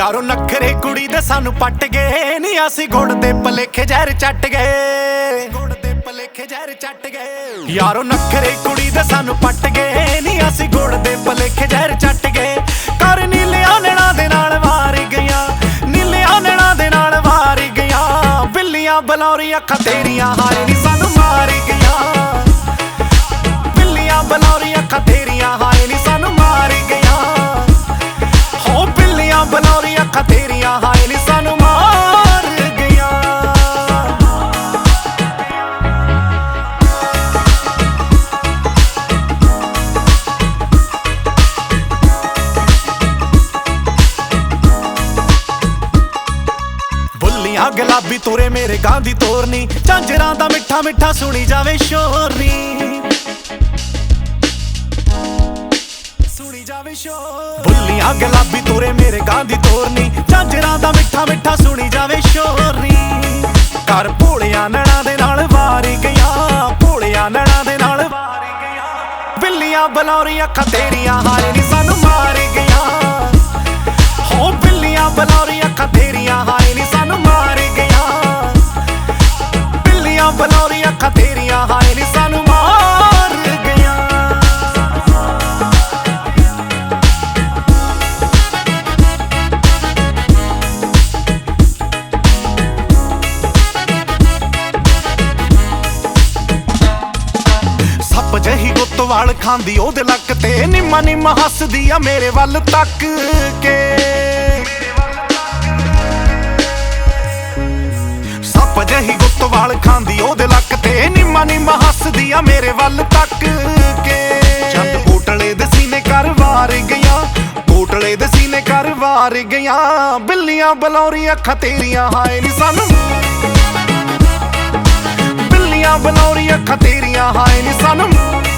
यारो नखरे कुड़ी दे सानू पट गए नी असी गुड़ दे भलेखे जहर चट गए गुड़ दे भलेखे जहर चट गए यारो नखरे कुड़ी दे सानू पट गए नी असी गुड़ दे भलेखे जहर चट गए कर नीले आनना दे नाल वार गया नीले आनना दे नाल वार गया बिल्लियां बलौरी अखां तेरियां हाय नी सानू मार गया बिल्लियां बलौरी अखां तेरियां हाय नी सानू मार गया हो बिल्लियां बलौरी अखां तेरियां हाय नी सानू मार गया बुल्लियां गुलाबी तुरे मेरे गांधी तोरनी झांजरां दा मिठा मिठा सुनी जावे शोर नी बुल्लियां गुलाबी तुरे मेरे गांधी तोरनी झांजरां दा मिठा मिठा सुनी जावे शोर नी कर भोलिया नैना दे नाल वारी गया भोलिया नैना दे नाल वारी गया बिल्लियां बलौरी अखां तेरियां हाय नी सानू मार गया हो बिल्लियां बलौरी अखां तेरियां हाय नी सानू मार गया बिल्लियां बलौरी अखां तेरियां हाय नी सानू मार गया सप जही गुत्तवाल खांदी ओदे लक ते निम्मा निम्मा हसदी आ मेरे वल तक के सप जही गुत्तवाल खांदी ओदे लक ते निम्मा निम्मा हसदी आ मेरे वल तक के चंद कोटले दे सीने कर वार गया कोटले दे सीने कर वार गया बिल्लियां बलौरी अखां तेरियां हाय नी सानू बिल्लियां बलौरी अखां तेरियां हाय नी सानू